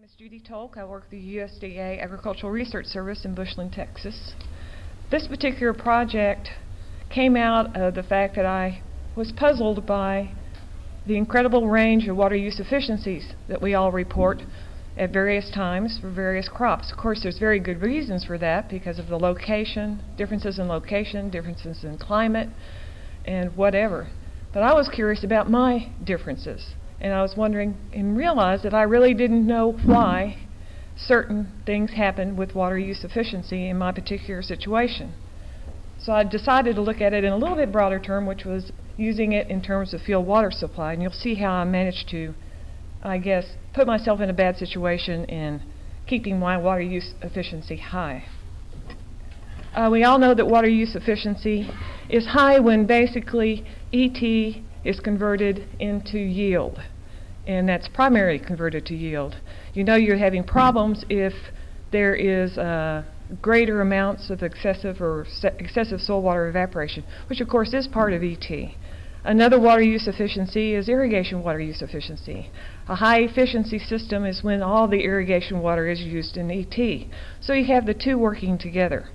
is Judy Tolk. I work at the USDA Agricultural Research Service in Bushland, Texas. This particular project came out of the fact that I was puzzled by the incredible range of water use efficiencies that we all report at various times for various crops. Of course, there's very good reasons for that because of the location, differences in climate, and whatever. But I was curious about my differences. And I was wondering and realized that I really didn't know why certain things happened with water use efficiency in my particular situation. So I decided to look at it in a little bit broader term, which was using it in terms of field water supply. And you'll see how I managed to, I guess, put myself in a bad situation in keeping my water use efficiency high. We all know that water use efficiency is high when basically ET is converted into yield, and that's primarily converted to yield. You know you're having problems if there is greater amounts of excessive soil water evaporation, which of course is part of ET. Another water use efficiency is irrigation water use efficiency. A high efficiency system is when all the irrigation water is used in ET. So you have the two working together.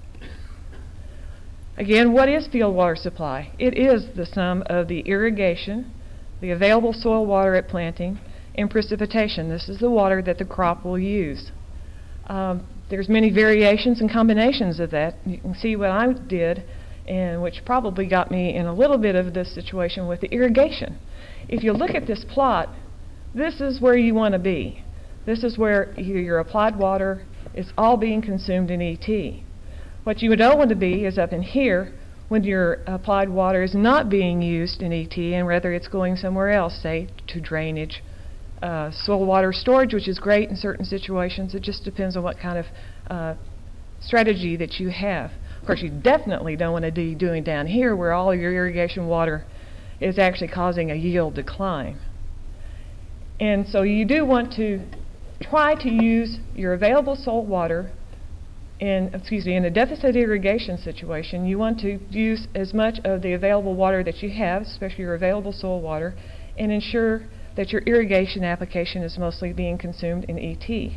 Again, what is field water supply? It is the sum of the irrigation, the available soil water at planting, and precipitation. This is the water that the crop will use. There's many variations and combinations of that. You can see what I did, and which probably got me in a little bit of this situation with the irrigation. If you look at this plot, this is where you want to be. This is where your applied water is all being consumed in ET. What you don't want to be is up in here when your applied water is not being used in ET and rather it's going somewhere else, say to drainage, soil water storage, which is great in certain situations. It just depends on what kind of strategy that you have. Of course, you definitely don't want to be doing down here where all your irrigation water is actually causing a yield decline. And so you do want to try to use your available soil water in a deficit irrigation situation. You want to use as much of the available water that you have, especially your available soil water, and ensure that your irrigation application is mostly being consumed in ET.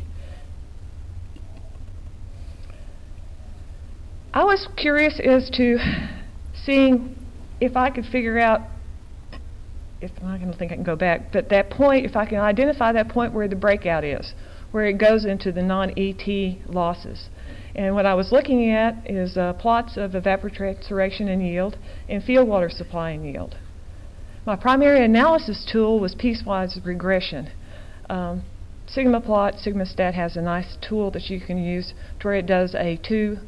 I was curious as to seeing if I could figure out, I don't think I can go back, but that point, if I can identify that point where the breakout is, where it goes into the non-ET losses. And what I was looking at is plots of evapotranspiration and yield and field water supply and yield. My primary analysis tool was piecewise regression. SigmaPlot, SigmaStat has a nice tool that you can use to where it does a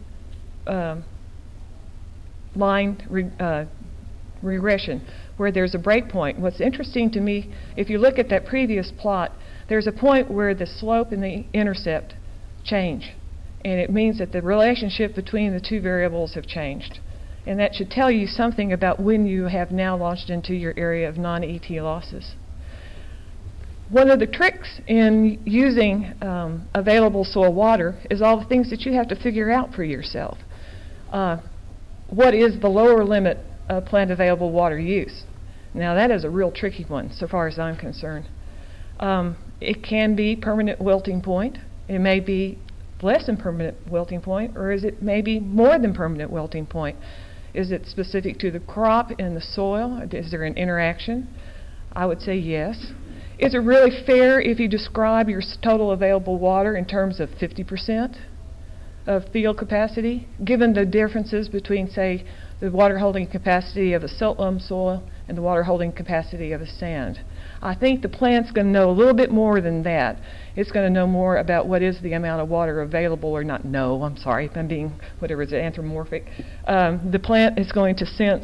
line regression where there's a breakpoint. What's interesting to me, if you look at that previous plot, there's a point where the slope and the intercept change. And it means that the relationship between the two variables have changed. And that should tell you something about when you have now launched into your area of non-ET losses. One of the tricks in using available soil water is all the things that you have to figure out for yourself. What is the lower limit of plant available water use? Now that is a real tricky one so far as I'm concerned. It can be permanent wilting point. It may be less than permanent wilting point, or is it maybe more than permanent wilting point? Is it specific to the crop and the soil? Is there an interaction? I would say yes. Is it really fair if you describe your total available water in terms of 50% of field capacity, given the differences between, say, the water holding capacity of a silt loam soil and the water holding capacity of a sand? I think the plant's going to know a little bit more than that. It's going to know more about what is the amount of water available, or not know, I'm sorry if I'm being, whatever is anthropomorphic. The plant is going to sense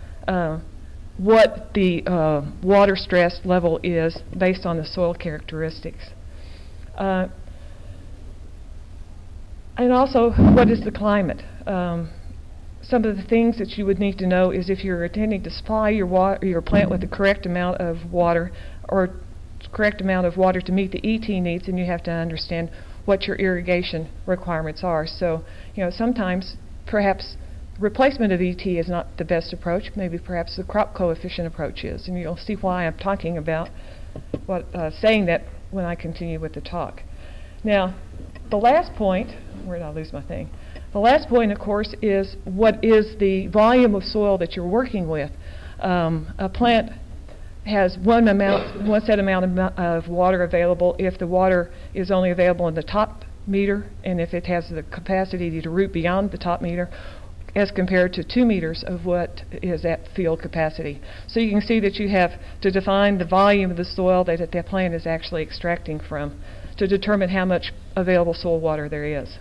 what the water stress level is based on the soil characteristics. And also, what is the climate? Some of the things that you would need to know is if you're intending to supply your plant with the correct amount of water or correct amount of water to meet the ET needs, and you have to understand what your irrigation requirements are. So, sometimes perhaps replacement of ET is not the best approach. Maybe perhaps the crop coefficient approach is, and you'll see why I'm talking about saying that when I continue with the talk. Now, the last point, where did I lose my thing? The last point, of course, is what is the volume of soil that you're working with. A plant has one set amount of water available if the water is only available in the top meter, and if it has the capacity to root beyond the top meter, as compared to 2 meters of what is at field capacity. So you can see that you have to define the volume of the soil that the plant is actually extracting from to determine how much available soil water there is.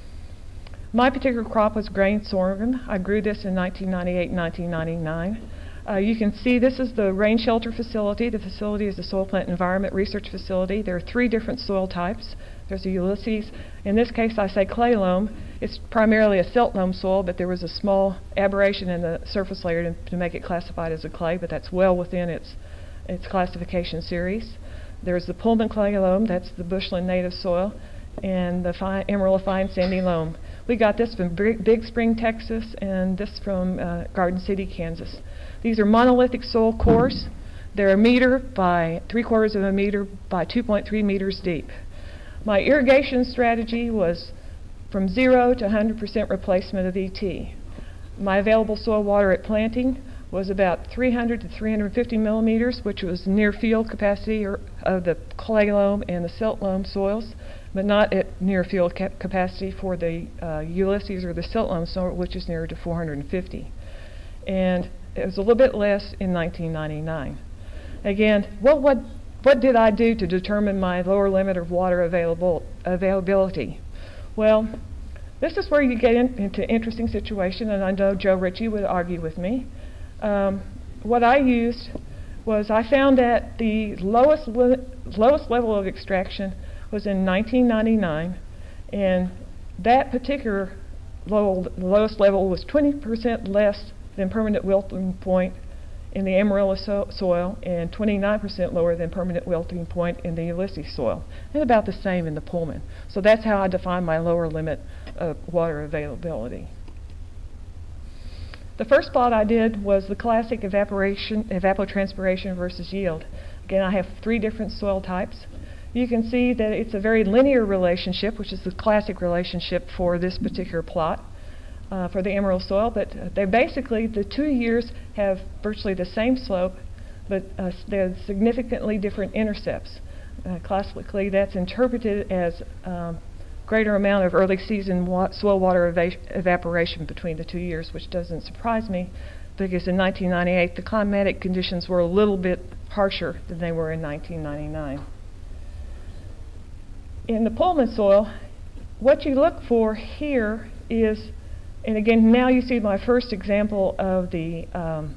My particular crop was grain sorghum. I grew this in 1998 and 1999. You can see this is the rain shelter facility. The facility is the Soil Plant Environment Research Facility. There are 3 different soil types. There's a Ulysses. In this case, I say clay loam. It's primarily a silt loam soil, but there was a small aberration in the surface layer to make it classified as a clay, but that's well within its classification series. There's the Pullman clay loam. That's the bushland native soil, and the Emerald fine sandy loam. We got this from Big Spring, Texas, and this from Garden City, Kansas. These are monolithic soil cores. They're 1 meter by 3/4 of a meter by 2.3 meters deep. My irrigation strategy was from 0 to 100% replacement of ET. My available soil water at planting was about 300 to 350 millimeters, which was near field capacity of the clay loam and the silt loam soils, but not at near field capacity for the Ulysses or the silt loam soil, which is nearer to 450. And it was a little bit less in 1999. Again, what did I do to determine my lower limit of water availability? Well, this is where you get into interesting situation, and I know Joe Ritchie would argue with me. What I used was I found that the lowest level of extraction was in 1999, and that particular lowest level was 20% less than permanent wilting point in the Amarillo soil and 29% lower than permanent wilting point in the Ulysses soil, and about the same in the Pullman. So that's how I define my lower limit of water availability. The first plot I did was the classic evapotranspiration versus yield. Again, I have 3 different soil types. You can see that it's a very linear relationship, which is the classic relationship for this particular plot. For the Emerald soil, but they basically, the 2 years have virtually the same slope, but they're significantly different intercepts. Classically, that's interpreted as greater amount of early season soil water evaporation between the 2 years, which doesn't surprise me, because in 1998 the climatic conditions were a little bit harsher than they were in 1999. In the Pullman soil, what you look for here is, and again, now you see my first example of the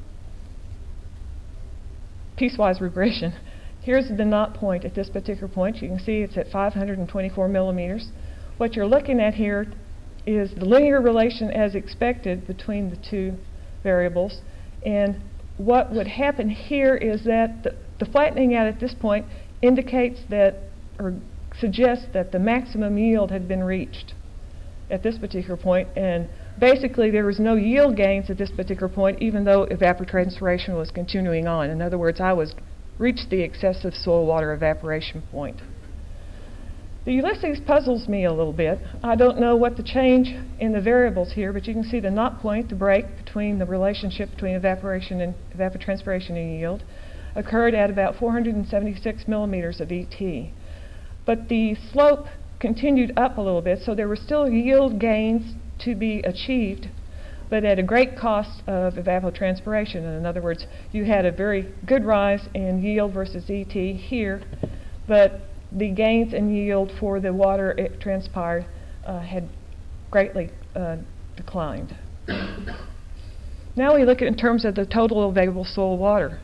piecewise regression. Here's the knot point at this particular point. You can see it's at 524 millimeters. What you're looking at here is the linear relation as expected between the 2 variables. And what would happen here is that the flattening out at this point indicates that, or suggests that the maximum yield had been reached at this particular point, and basically there was no yield gains at this particular point, even though evapotranspiration was continuing on. In other words, I reached the excessive soil water evaporation point. The Ulysses puzzles me a little bit. I don't know what the change in the variables here, but you can see the knot point, the break between the relationship between evaporation and evapotranspiration and yield, occurred at about 476 millimeters of ET. But the slope continued up a little bit, so there were still yield gains to be achieved, but at a great cost of evapotranspiration. In other words, you had a very good rise in yield versus ET here, but the gains in yield for the water it transpired had greatly declined. Now we look at in terms of the total available soil water.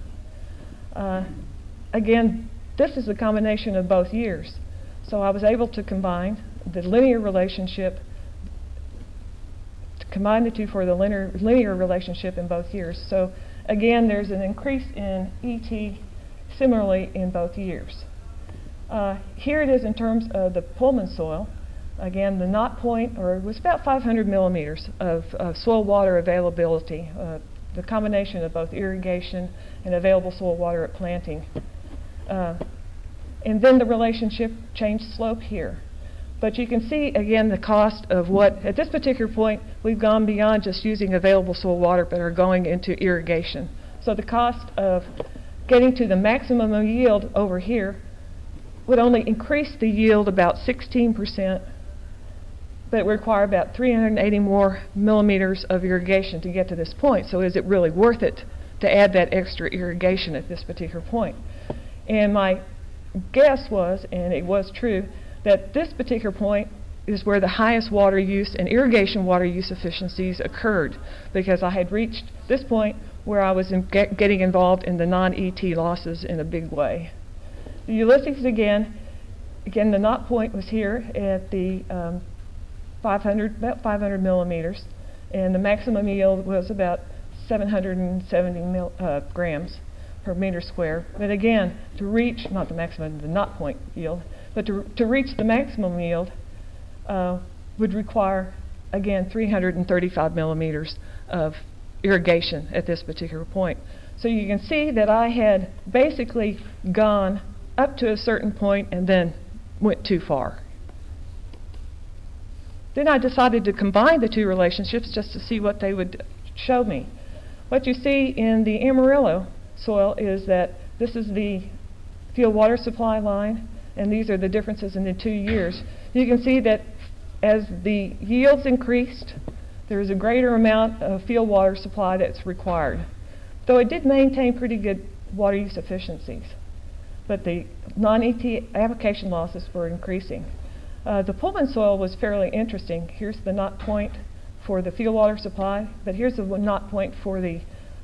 Again, this is a combination of both years. So I was able to combine the linear relationship, to combine the 2 for the linear relationship in both years. So again, there's an increase in ET similarly in both years. Here it is in terms of the Pullman soil. Again, the knot point was about 500 millimeters of soil water availability, the combination of both irrigation and available soil water at planting. And then the relationship changed slope here. But you can see, again, the cost of what, at this particular point, we've gone beyond just using available soil water, but are going into irrigation. So the cost of getting to the maximum yield over here would only increase the yield about 16%, but it would require about 380 more millimeters of irrigation to get to this point. So is it really worth it to add that extra irrigation at this particular point? And my guess was, and it was true, that this particular point is where the highest water use and irrigation water use efficiencies occurred, because I had reached this point where I was getting involved in the non-ET losses in a big way. The Ulysses, again, the knot point was here at the about 500 millimeters, and the maximum yield was about 770 grams per meter square. But again, to reach, not the maximum, the knot point yield, but to reach the maximum yield would require, again, 335 millimeters of irrigation at this particular point. So you can see that I had basically gone up to a certain point and then went too far. Then I decided to combine the two relationships just to see what they would show me. What you see in the Amarillo soil is that this is the field water supply line, and these are the differences in the 2 years. You can see that as the yields increased, there is a greater amount of field water supply that's required, though it did maintain pretty good water use efficiencies. But the non-ET application losses were increasing. The Pullman soil was fairly interesting. Here's the knot point for the field water supply, but here's the knot point for the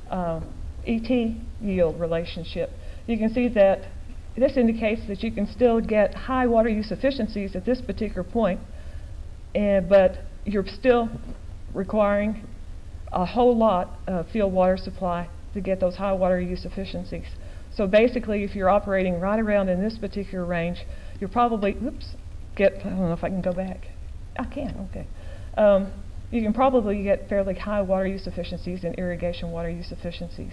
ET yield relationship. You can see that this indicates that you can still get high water use efficiencies at this particular point, but you're still requiring a whole lot of field water supply to get those high water use efficiencies. So basically, if you're operating right around in this particular range, you'll probably, I don't know if I can go back. I can, okay. You can probably get fairly high water use efficiencies and irrigation water use efficiencies.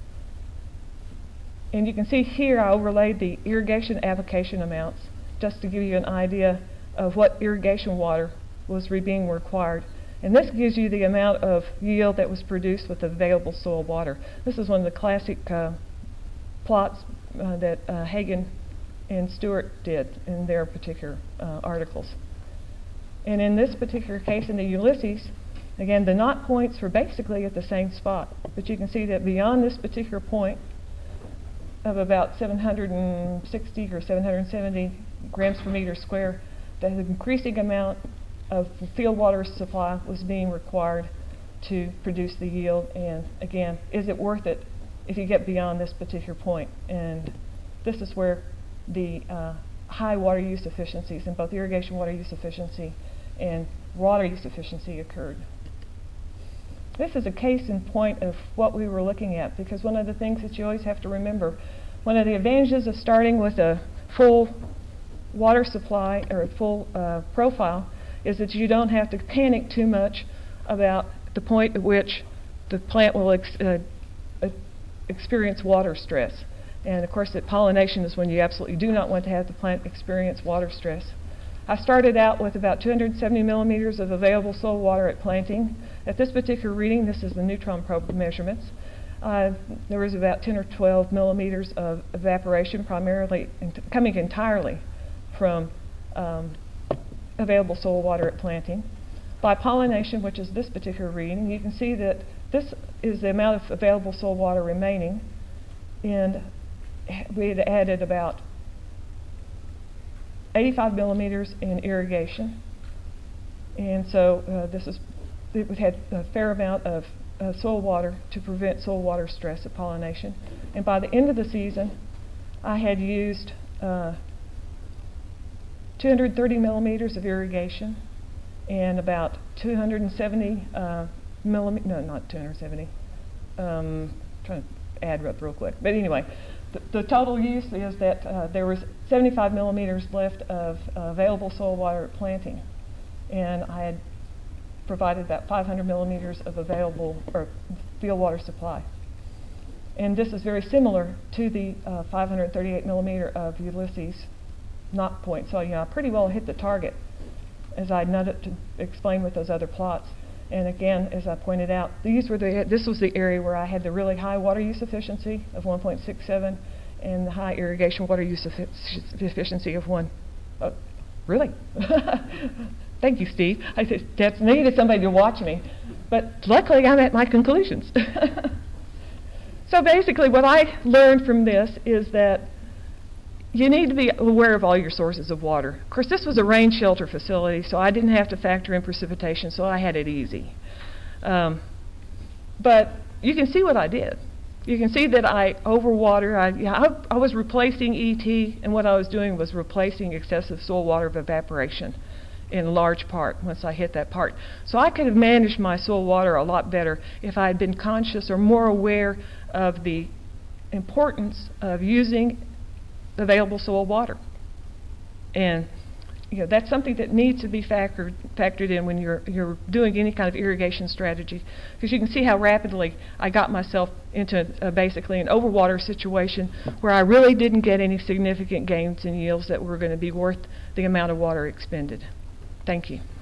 And you can see here I overlaid the irrigation application amounts just to give you an idea of what irrigation water was being required. And this gives you the amount of yield that was produced with available soil water. This is one of the classic plots that Hagen and Stewart did in their particular articles. And in this particular case, in the Ulysses, again, the knot points were basically at the same spot. But you can see that beyond this particular point of about 760 or 770 grams per meter square, that an increasing amount of field water supply was being required to produce the yield. And again, is it worth it if you get beyond this particular point? And this is where the high water use efficiencies in both irrigation water use efficiency and water use efficiency occurred. This is a case in point of what we were looking at, because one of the things that you always have to remember, one of the advantages of starting with a full water supply or a full profile is that you don't have to panic too much about the point at which the plant will experience water stress. And of course, that pollination is when you absolutely do not want to have the plant experience water stress. I started out with about 270 millimeters of available soil water at planting. At this particular reading, this is the neutron probe measurements. There was about 10 or 12 millimeters of evaporation, primarily coming entirely from available soil water at planting. By pollination, which is this particular reading, you can see that this is the amount of available soil water remaining, and we had added about 85 millimeters in irrigation, and so it had a fair amount of soil water to prevent soil water stress at pollination. And by the end of the season, I had used 230 millimeters of irrigation and about 270 millimeters, no, not 270, trying to add up real quick, but anyway, the total use is that there was 75 millimeters left of available soil water at planting, and I had provided about 500 millimeters of available or field water supply. And this is very similar to the 538 millimeter of Ulysses knot point. So I pretty well hit the target as I noted to explain with those other plots. And again, as I pointed out, this was the area where I had the really high water use efficiency of 1.67 and the high irrigation water use efficiency of 1. Really? Thank you, Steve. I needed somebody to watch me. But luckily, I'm at my conclusions. So basically, what I learned from this is that you need to be aware of all your sources of water. Of course, this was a rain shelter facility, so I didn't have to factor in precipitation, so I had it easy. But you can see what I did. You can see that I overwater. I was replacing ET, and what I was doing was replacing excessive soil water evaporation in large part once I hit that part. So I could have managed my soil water a lot better if I had been conscious or more aware of the importance of using available soil water. And that's something that needs to be factored in when you're doing any kind of irrigation strategy, because you can see how rapidly I got myself into basically an overwater situation where I really didn't get any significant gains in yields that were going to be worth the amount of water expended. Thank you.